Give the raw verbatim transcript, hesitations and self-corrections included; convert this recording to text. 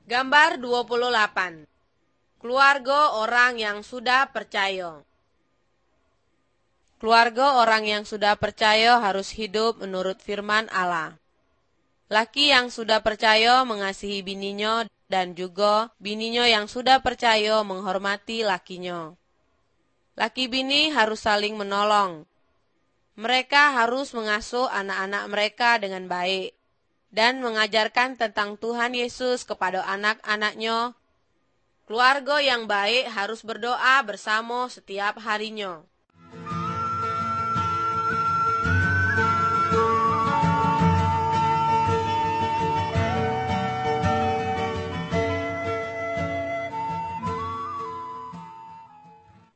Gambar dua puluh delapan. Keluarga orang yang sudah percaya. Keluarga orang yang sudah percaya harus hidup menurut firman Allah. Laki yang sudah percaya mengasihi bininya dan juga bininya yang sudah percaya menghormati lakinya. Laki bini harus saling menolong. Mereka harus mengasuh anak-anak mereka dengan baik dan mengajarkan tentang Tuhan Yesus kepada anak-anaknya. Keluarga yang baik harus berdoa bersama setiap harinya.